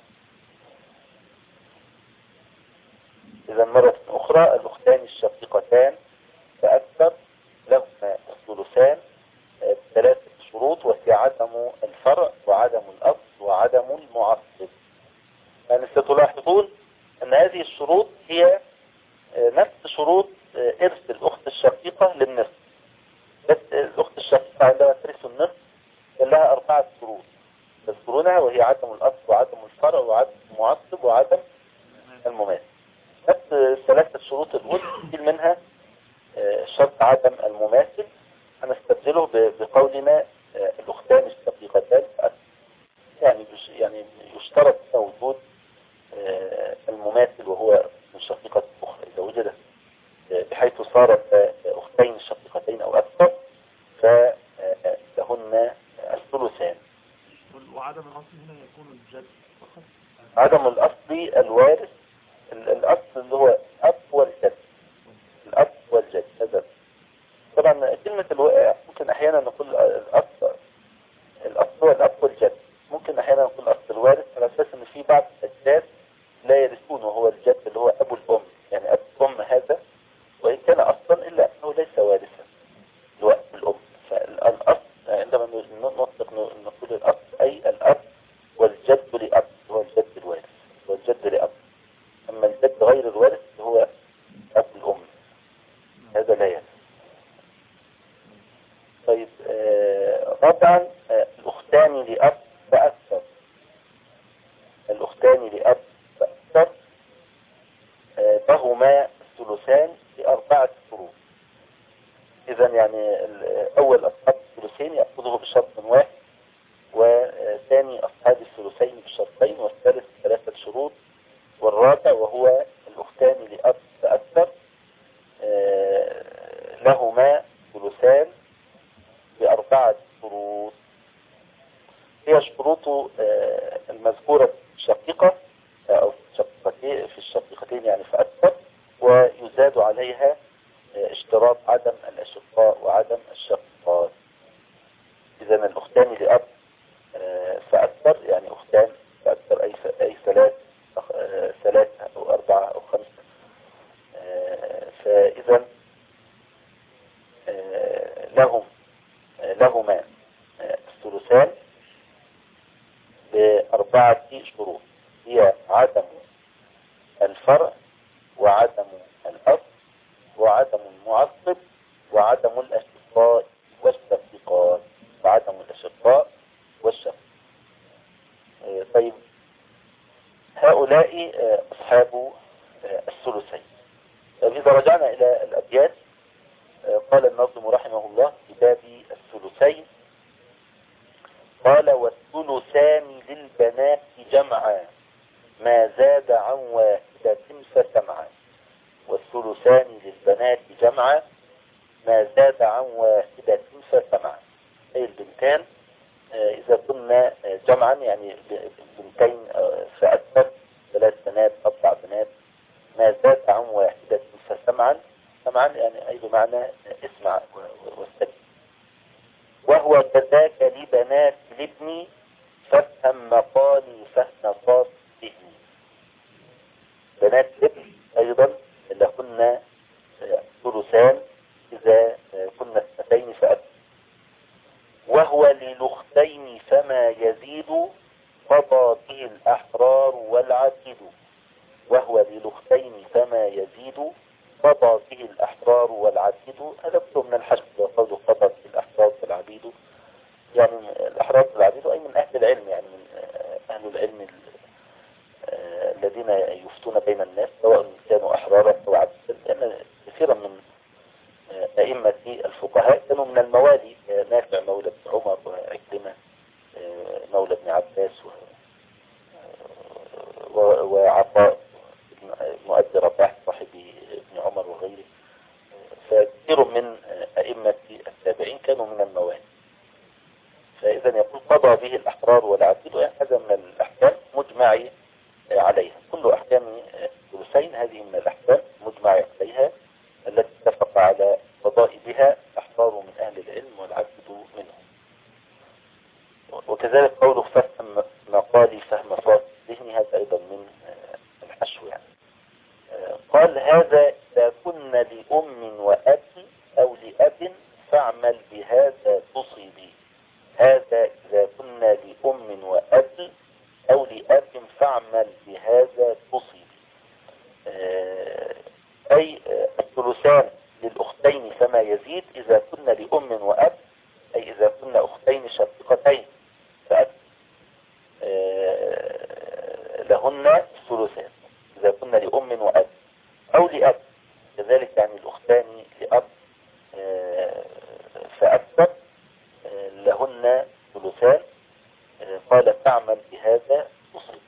إذا مرة أخرى الأختان الشقيقتان فأكثر لهما الثلثان بثلاثة شروط وهي عدم الفرع وعدم الأصل وعدم المعصب. يعني ستلاحظون أن هذه الشروط هي نفس شروط إرث الأخت الشقيقة للنصف، بس الأخت الشقيقة عندما ترث النصف لها أربعة شروط تذكرونها، وهي عدم الأصل وعدم الفرع وعدم المعصب وعدم المماثل. نفس الثلاثة شروط الأولى نشيل منها شرط عدم المماثل، هنستبدله بقولنا الأختان الشقيقتان يعني يعني يشترط وجود المماثل وهو من شقيقة أخرى إذا وجد، بحيث صارت أختين شقيقتين أو أكثر فلهن الثلثان. وعدم الأصل هنا يكون الجد فقط. عدم الأصل الوارث، الأصل اللي هو الأب والجد، الأب والجد. هذا طبعا كلمة الو... ممكن أحيانا نقول الأصل الأصل هو الأب والجد، ممكن أحيانا نقول الأصل الوارث على أساس أن في بعض الأجداد لا يرثون وهو الجد اللي هو أبو الأم، يعني أبو الأم هذا وإن كان أصلا إلا أنه ليس وارثا اللي هو أبو الأم. فالأصل عندما نطلق نقول الأصل أي الأب والجد لأب هو الجد الوارث، هو الجد لأب. أما الجد غير الوارث هو أبو الأم، هذا لا يرث. طيب رابعا الأختان لأب فأكثر، الأختان لأب فأكثر لهما الثلثان بأربعة شروط. إذا يعني أول أصحاب الثلثين يأخذه بشرط واحد، وثاني أصحاب الثلثين بشرطين، والثالث ثلاثة شروط، والرابع وهو الأختان لأب فأكثر لهما ثلثان بأربعة شروط. هي شروط المذكورة الشقيقة أو في الشقيقتين يعني فأكثر، ويزاد عليها اشتراط عدم الأشقاء وعدم الشقاقات. إذا الأختان لأب فأكثر يعني أختان فأكثر أي أي ثلاث ثلاثة أو أربعة أو خمسة. فإذا لهم لهما الثلثان شروط، هي عدم الفرع وعدم الأصل وعدم المعقب وعدم الأشقاء والشقيقات وعدم الأشقاء والشقيق. طيب هؤلاء أصحاب الثلثين. إذا رجعنا إلى الأبيات قال الناظم رحمه الله في باب الثلثين قال والثلثان للبنات جمعا ما زاد عن واحدة فسمعا. والثلثان للبنات جمعا ما زاد عن واحدة فسمعا، أي البنتان إذا كنا جمعا يعني بنتين فأكثر، ثلاث بنات أربع بنات، ما زاد عن واحدة فسمعا، سمعا يعني أي بمعنى اسمع واستجب. وهو كذاك لبنات الابن فافهم مقالي فهم صاص ذهني. بنات الابن أيضا لهن ثلثان إذا كنا اثنتين فأكثر. وهو للأختين فما يزيد قضى به الأحرار والعتيد. وهو للأختين فما يزيد قضى به الأحرار والعبيد. هذا كله من الحشد وقوله قضى به الأحرار والعبيد، يعني الأحرار والعبيد أي من أهل العلم، يعني من أهل العلم الذين يفتون بين الناس سواء كانوا أحرارا أو عبيدا، لأن كثيرا من أئمة الفقهاء كانوا من الموالي، نافع مولى بن عمر وعكرمة مولى بن عباس وعطاء مؤدي رباح صاحب ابن عمر وغيره. فكثير من أئمة التابعين كانوا من الموالي. فإذا يقول قضى به الأحرار والعبيد، هذا من الأحكام مجمع عليها. كل أحكام الثلثين هذه من الأحكام مجمع عليها التي اتفق على قضاء بها الأحرار من أهل العلم والعبيد منهم. وكذلك قوله فهم مقالي فهم صاص ذهني، هذا أيضا من الحشو يعني. قال هذا إذا كن لأم وأب أو لأب فاعمل بهذا تصيبي. هذا إذا كن لأم وأب أو لأب فاعمل بهذا تصيبي. أي الثلثان للأختين فما يزيد إذا كن لأم وأب، أي إذا كن أختين شقيقتين فأب لهن الثلثان إذا كن لأم وأب أو لأب، كذلك يعني الأختان لأب فأكثر لهن ثلثان. قال تعمل بهذا تصيب.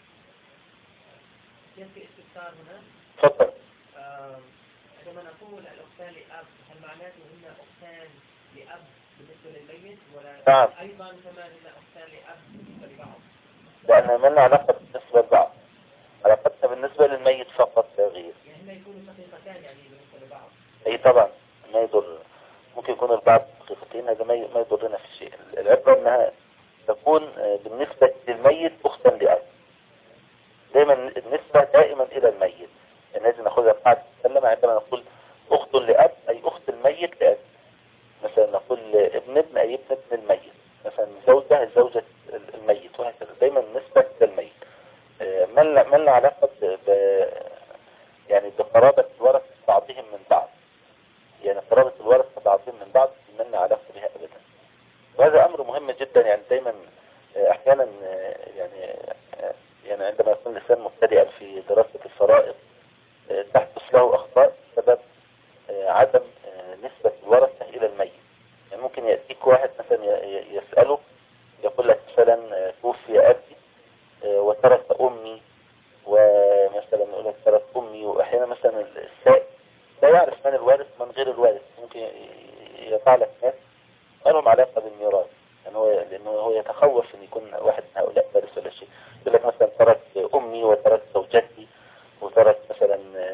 يمكن استفسار هنا. تفضل. عندما نقول الأختان لأب هل معناته هن أختان لأب بالنسبة للميت ولا نعم. أيضا كمان هن أختان لأب بالنسبة لبعض؟ لأن من علاقة بالنسبة لبعض، علاقتنا بالنسبة للميت فقط لا غير. يعني هن يكونوا شقيقتان يعني بالنسبة لبعض. أي طبعا ما يضر، ممكن يكون البعض شقيقتين، هذا ما يضرنا في شيء. العبرة أنها تكون بالنسبة للميت أختا لأب. دائما النسبة دائما إلى الميت، يعني لازم ناخذها قاعدة تتكلم عندما نقول أخت لأب أي أخت الميت لأب. مثلا نقول ابن ابن أي ابن ابن الميت، مثلا زوجة زوجة الميت، وهكذا دائما النسبة للميت. من من علاقة ب يعني بقرابة الورث بعضهم من بعض، يعني قرابة الورث بعضهم من بعض من علاقة بها أبدا. وهذا أمر مهم جدا، يعني دائما أحيانا يعني يعني عندما يكون الإنسان مبتدئا في دراسة الفرائض تحدث له أخطاء بسبب عدم نسبة الورثة إلى الميت. يعني ممكن يأتيك واحد مثلا يسأله يقول لك مثلا توفي أبي وترك أمي، ومثلا يقول لك ترك أمي، وأحيانا مثلا السائل لا يعرف من الوارث من غير الوارث، ممكن يطلع لك ناس ما لهم علاقة بالميراث، يعني هو لأنه هو يتخوف أن يكون واحد من هؤلاء وارث ولا شيء. يقول لك مثلا ترك أمي وترك زوجتي وترك مثلا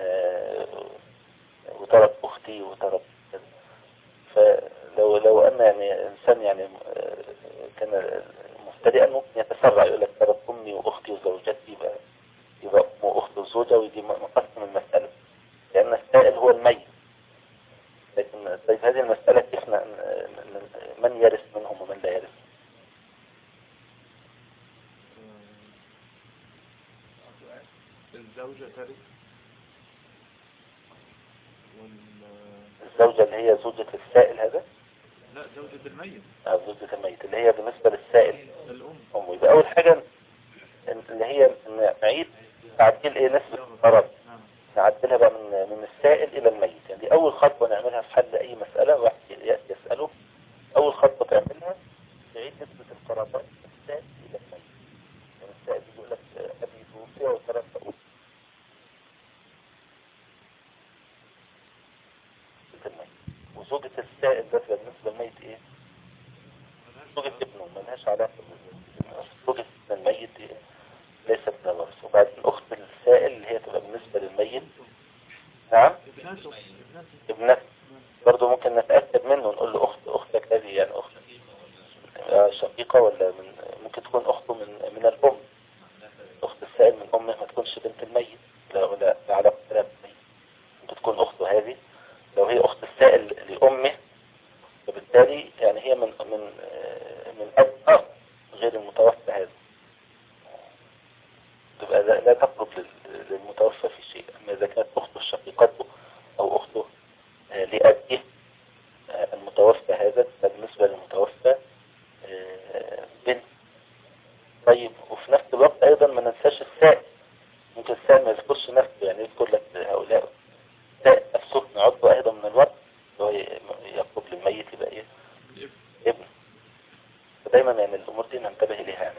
وترك أختي وترك. فلو لو أن يعني إنسان يعني كان مبتدئا ممكن يتسرع يقول لك ترك أمي وأختي وزوجتي، يبقى يبقى أم وأخت وزوجة، ويجي مقسم المسألة لأن السائل هو الميت. لكن طيب هذه المسألة كيف من يرث منهم ومن لا يرث؟ الزوجة ترث وال الزوجة اللي هي زوجة السائل هذا؟ لا، زوجة الميت. اه زوجة الميت اللي هي بالنسبة للسائل الأم. أمه. يبقى أول حاجة اللي هي نعيد تعديل ايه نسبة القرار، نعدلها بقى من من السائل إلى الميت. يعني دي أول خطوة نعملها في حل أي مسألة. واحد يسأله أول خطوة تعملها تعيد نسبة القرابات من السائل إلى الميت. يعني السائل بيقول لك أبي توفي وترك أم الميت، وزوجة السائل ده بالنسبة للميت ايه؟ زوجة ابنه ملهاش علاقة. زوجة الميت إيه؟ ليست لا ورث. وبعدين أخت السائل اللي هي تبقى بالنسبة للميت نعم ابنته. برضه ممكن نتأكد منه ونقول له أخت أختك هذه يعني أخت شقيقة ولا من ممكن تكون أخته من من الأم. أخت السائل من أمه ما تكونش بنت الميت، لا ولا علاقة لا بالميت. ممكن تكون أخته هذه لو هي أخت السائل لأمه، وبالتالي يعني هي من من من أب غير المتوفى هذا، تبقى لا تقرب للمتوفى في شيء. أما إذا كانت أخته شقيقته أو أخته لأبيه المتوفى هذا بالنسبة للمتوفى بنت. طيب وفي نفس الوقت أيضا ما ننساش السائل. ممكن السائل ما يذكرش نفسه، يعني يذكر لك هؤلاء السائل نفسه نعده أيضا من الوقت هو يقرب للميت يبقى إيه؟ ابن. فدايما يعني الأمور دي ننتبه إليها. يعني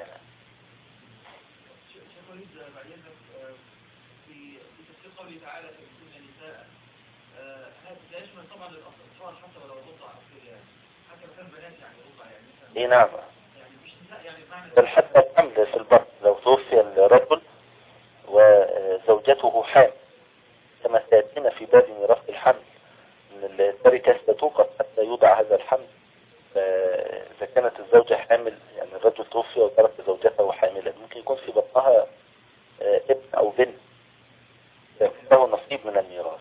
في تفسير قوله تعالى في النساء هذا يشمل طبعا الأطفال حتى ولو رضع يعني حتى لو كان بنات يعني رضع يعني إيه نعم. يعني مش نساء يعني بمعنى بل حتى الحمل في البطن لو توفي الرجل وزوجته حامل كما سيأتينا في باب ميراث الحمل ان التركة ستوقف حتى يوضع هذا الحمل. فإذا كانت الزوجة حامل يعني الرجل توفي وترك زوجته حاملا ممكن يكون في بطنها ابن أو بنت له نصيب من الميراث.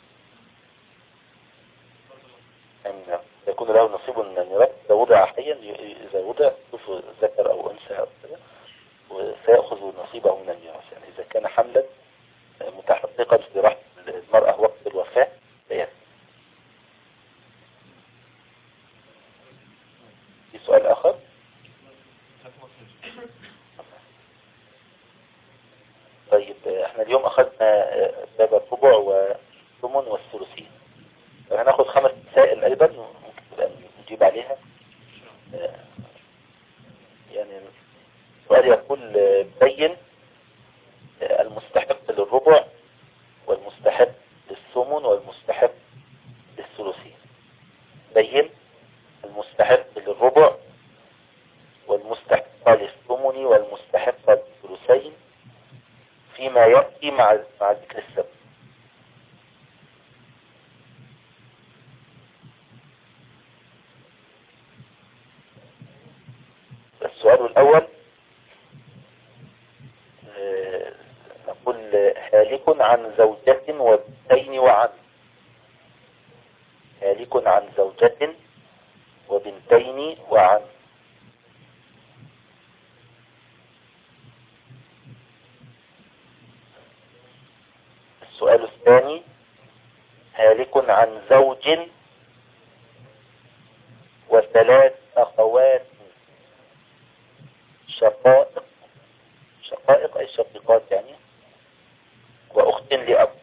يعني يكون له نصيب من الميراث إذا وضع حيا، إذا وضع ذكر أو أنثى أو كذا وسيأخذ نصيبه من الميراث. يعني إذا كان حملا متحققا في رحم المرأة وقت الوفاة فيأخذ. في سؤال آخر؟ طيب احنا اليوم أخذنا باب الربع والثمن والثلثين. هناخد خمس مسائل أيضا ممكن نجيب عليها. يعني السؤال يقول بين المستحق للربع والمستحق للثمن والمستحق للثلثين. بين المستحق للربع والمستحق للثمن والمستحق للثلثين فيما يأتي مع مع ذكر السبب. السؤال الأول نقول هالك عن زوجة وبنتين وعم. هالك عن زوجة وبنتين وعم. السؤال الثاني هالك عن زوج وثلاث أخوات شقائق. شقائق أي شقيقات يعني وأخت لأب.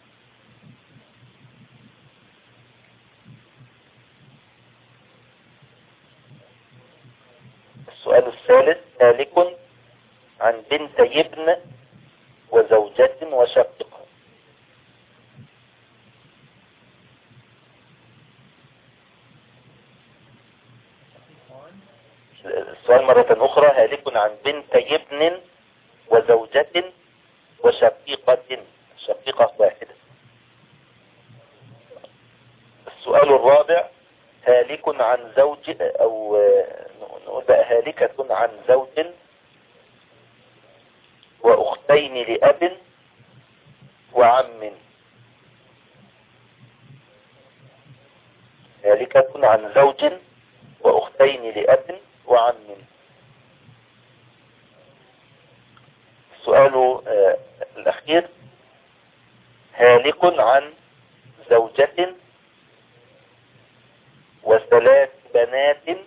السؤال الثالث هالك عن بنتي ابن وزوجة وشقيقة. السؤال مرة أخرى هالك عن بنتي ابن وزوجة وشقيقة. شقيقة واحدة. السؤال الرابع هالك عن زوج أو نقول بقى هالكة عن زوج وأختين لأب وعم. هالكة عن زوج وأختين لأب وعم. السؤال آه الأخير هالك عن زوجة وثلاث بنات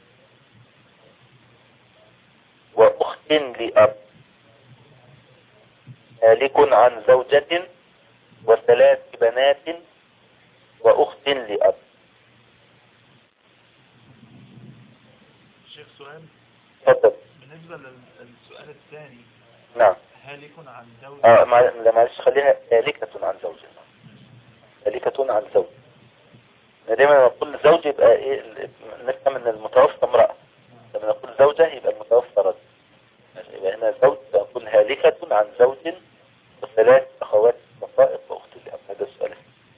وأخت لأب. هالك عن زوجة وثلاث بنات وأخت لأب. شيخ سؤال تفضل. بالنسبة للسؤال الثاني. نعم. هالك عن زوج. اه معلش خليها هالكة عن زوج. هالكة عن زوج. دايما لما نقول زوج يبقى ايه نفهم ان المتوفى امرأة. لما نقول زوجة يبقى المتوفى رجل. يبقى هنا زوج نقول هالكة عن زوج وثلاث اخوات شقائق واخت لأب. هذا السؤال.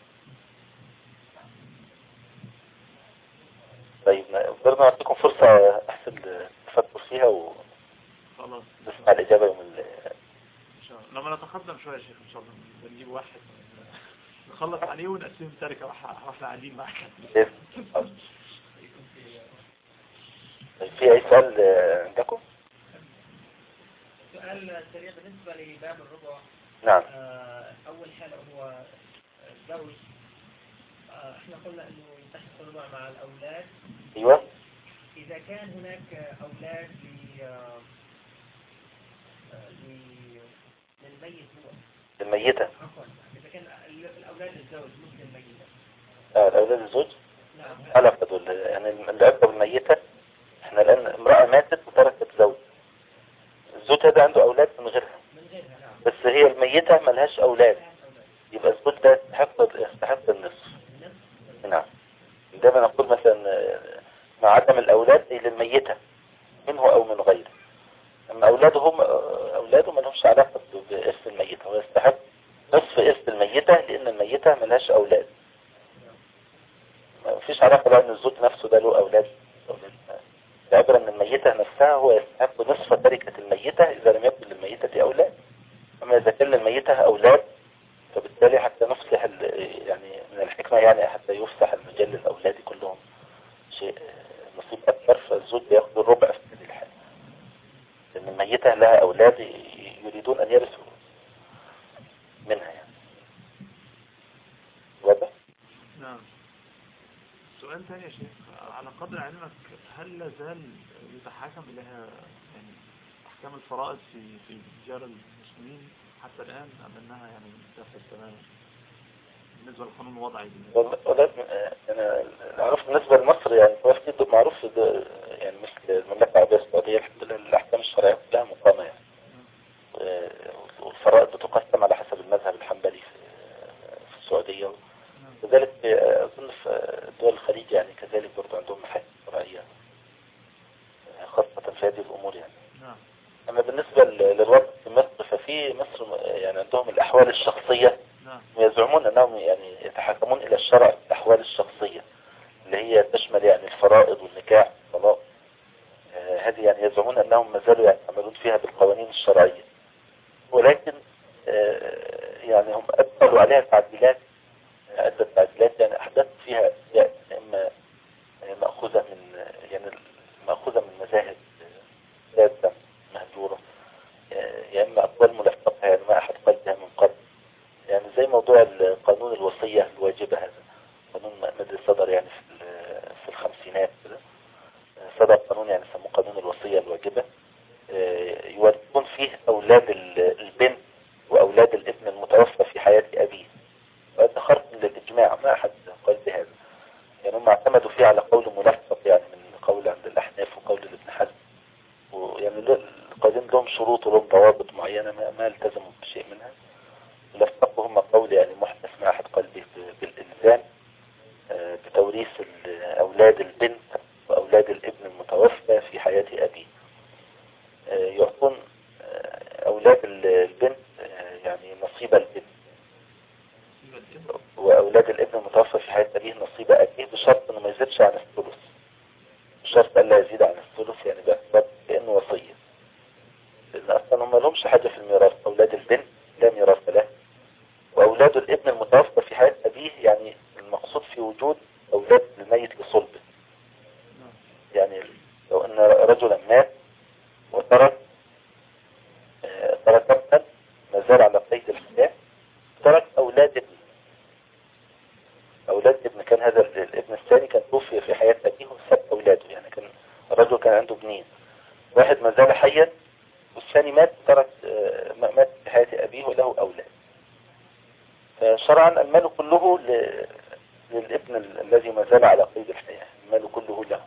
طيب نقدر نعطيكم فرصة احسن تفكر فيها و خلاص نسمع الإجابة يوم ال ان شاء الله. لما نتقدم شوية يا شيخ ان شاء الله بنجيب واحد نخلص عليه ونقسم تركة واحنا قاعدين معك. في اي سؤال عندكم؟ سؤال سريع بالنسبة لباب الربع. نعم. آه، أول حالة هو الزوج. آه، احنا قلنا انه يستحق الربع مع الأولاد. ايوه. إذا كان هناك أولاد ل للميت هو الميتة. عفوا إذا كان الأولاد الزوج مش للميتة. اه الأولاد الزوج. نعم. علاقة دول يعني الأب والميتة. احنا الآن امرأة ماتت وتركت زوج. الزوج هذا عنده أولاد من غيرها. من غيرها نعم. بس هي الميتة ملهاش أولاد. يبقى الزوج ده يستحق يستحق النصف. نعم. دايما نقول مثلا مع عدم الأولاد أي للميتة منه أو من غيره. أما أولادهم أولاده ما لهمش علاقة بإرث الميتة. هو يستحق نصف إرث الميتة لأن الميتة ملهاش أولاد. ما فيش علاقة بقى أن الزوج نفسه ده له أولاد. العبرة أن الميتة نفسها هو يستحق نصف تركة الميتة إذا لم يكن للميتة أولاد. أما إذا كان للميتة أولاد فبالتالي حتى نفسح يعني من الحكمة يعني حتى يفسح المجال للأولاد كلهم شيء نصيب أكبر. فالزوج يأخذ الربع في هذه الحالة لأن الميتة لها أولاد يريدون أن يرثوا منها يعني. واضح؟ نعم. سؤال ثاني يا شيخ على قدر علمك هل لا زال يتحاكم إليها يعني أحكام الفرائض في في ديار المسلمين حتى الآن أم أنها يعني تفت تماما بالنسبة للقانون الوضعي؟ والله أنا أعرف بالنسبة لمصر يعني هو في معروف يعني مثل المملكة العربية السعودية الحمد لله الأحكام الشرعية كلها مقامة يعني. والفرائض بتقسم على حسب المذهب الحنبلي في السعودية. وذلك أظن في دول الخليج يعني كذلك برضو عندهم محاكم شرعية خاصة في هذه الأمور يعني. أما بالنسبة للوضع في مصر ففي مصر يعني عندهم الأحوال الشخصية ويزعمون أنهم يعني يتحكمون إلى الشرع في الأحوال الشخصية اللي هي تشمل يعني الفرائض والنكاح والطلاق. آه هذه يعني يزعمون أنهم ما زالوا يعني يعملون فيها بالقوانين الشرعية ولكن آه يعني هم أدخلوا عليها تعديلات عدة تعديلات يعني أحدث فيها يعني إما مأخوذة من يعني مأخوذة من مذاهب ثابتة مهجورة يا إما أقوال ملفقة يعني ما أحد قال بها من قبل يعني زي موضوع القانون الوصية الواجبة. هذا قانون مدري صدر يعني في في الخمسينات كده صدر قانون يعني سموه قانون الوصية الواجبة يورثون فيه أولاد البنت وأولاد الابن المتوفى في حياة أبيه. وهذا خرق للإجماع ما أحد قال بهذا يعني هم اعتمدوا فيه على قول ملفق يعني من قول عند الأحناف وقول لابن حزم ويعني القانون لهم شروط ولهم ضوابط معينة ما, ما التزموا بشيء منها. لفقوا هم قول يعني محدث ما أحد قال به بالإلزام بتوريث أولاد البنت وأولاد الابن المتوفى في حياة أبيه. يعطون أولاد البنت يعني نصيب الابن وأولاد الابن المتوفى في حياة أبيه نصيب أبيه بشرط أنه ما يزيدش عن الثلث. بشرط أن لا يزيد عن الثلث يعني باعتبار كأنه وصية لأن أصلا هم لهمش حاجة في الميراث. أولاد البنت لا ميراث له وأولاد الابن المتوفى في حياة أبيه يعني المقصود في وجود أولاد الميت لصلبه. يعني لو أن رجلا مات وترك ترك ابنا ما زال على قيد الحياة ترك أولاد الابن الثاني كان توفي في حياة أبيه وساب أولاده، يعني كان الرجل كان عنده ابنين، واحد ما زال حيا والثاني مات ترك آه، مات في حياة أبيه وله أولاد. فشرعا المال كله ل- للابن ال- الذي ما زال على قيد الحياة، المال كله له،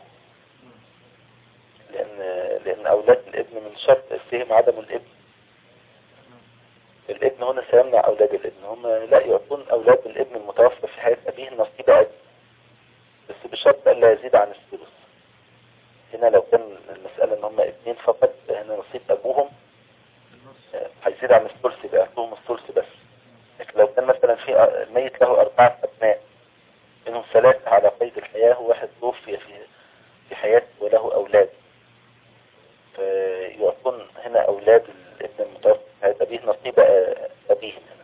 لأن لأن أولاد الابن من شرط السهم عدم الابن. الابن هنا سيمنع أولاد الابن، هم لا يعطون أولاد الابن المتوفى في حياة أبيه النصيب أب، بس بشرط ألا يزيد عن الثلث. هنا لو كان المسألة ان هم ابنين فقط، هنا نصيب أبوهم آه، هيزيد عن الثلث، يبقى أبوهم الثلث بس. لكن لو كان مثلا في الميت له أربعة أبناء منهم ثلاثة على قيد الحياة وواحد توفي في في حياته وله أولاد، فيعطون هنا أولاد الابن المتوفى في حياة أبيه نصيب آه، أبيهم، هنا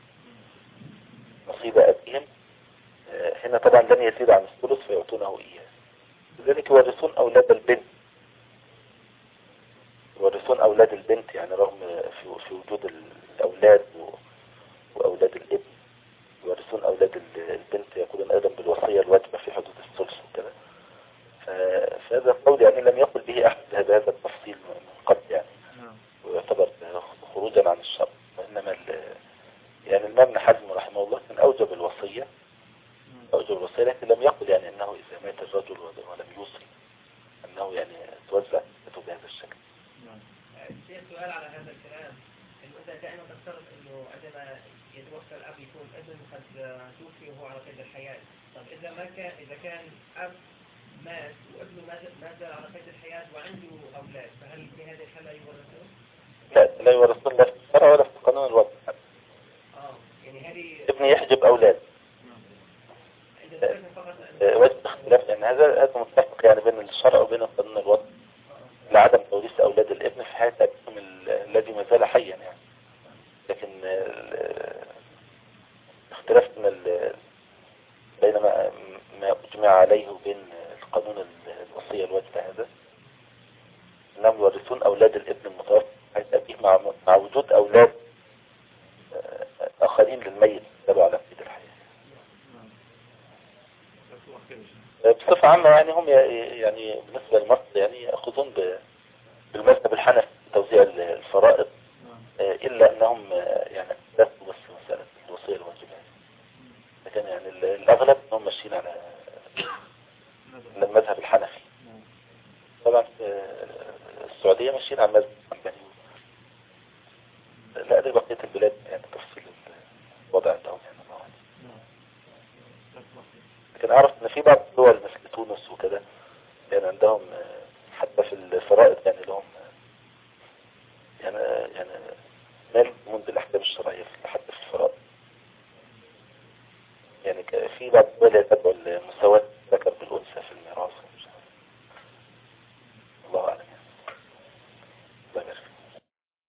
نصيب أبيهم آه، هنا طبعا لن يزيد عن الثلث فيعطونه إياه. لذلك يورثون أولاد البنت، يورثون أولاد البنت، يعني رغم في, في وجود الأولاد و- وأولاد الابن يورثون أولاد ال- البنت، يقولون أيضا بالوصية الواجبة في حدود الثلث وكذا. ف- فهذا القول يعني لم يقل به أحد بهذا التفصيل من قبل، يعني ويعتبر خروجا عن الشرع. وإنما ال- يعني الإمام ابن حزم رحمه الله كان أوجب الوصية، أوجب الوصية، لكن لم يقل يعني أنه إذا مات الرجل ولم يوصي أنه يعني توزع نسبته بهذا الشكل. في سؤال على هذا الكلام، انه انت دائما تفترض انه عندما يتوفى الاب يكون ابن قد توفي وهو على قيد الحياه. طب اذا ما كان اذا كان اب مات وابنه ما زال ما زال على قيد الحياه وعنده اولاد، فهل في هذه الحاله يورثون؟ لا لا يورثون لا في الشرع ولا في قانون الوضع. اه يعني هذه ابن يحجب أولاد عند ذلك فقط وجه اختلاف، لأن هذا هذا متفق يعني بين الشرع وبين قانون الوضع لعدم توريث أولاد الابن في حياة أبيهم ال- الذي ما زال حيا يعني. لكن ال- اختلاف من ال- بين ما ما أجمع عليه وبين القانون ال- الوصية الواجبة هذا، أنهم يورثون أولاد الابن المتوفى في حياة أبيه مع مع وجود أولاد آه، آخرين للميت زالوا على قيد الحياة. بصفة عامة يعني هم ي- يعني بالنسبة لمصر يعني يأخذون ب- بالمذهب الحنفي في توزيع الفرائض، آه، إلا أنهم آه، يعني اختلفوا بس مسألة الوصية الواجبة، لكن يعني ال- الأغلب أنهم ماشيين على على المذهب الحنفي. طبعا في آه، السعودية ماشيين على المذهب الحنبلي. لا دي بقية البلاد يعني تفصيل الوضع عندهم يعني الله أعلم. لكن أعرف أن في بعض الدول مثل تونس وكده يعني عندهم آه، حتى في الفرائض يعني لهم آه، يعني يعني مال منذ الأحكام الشرعية حتى في الفرائض. يعني ك- في بعض الدول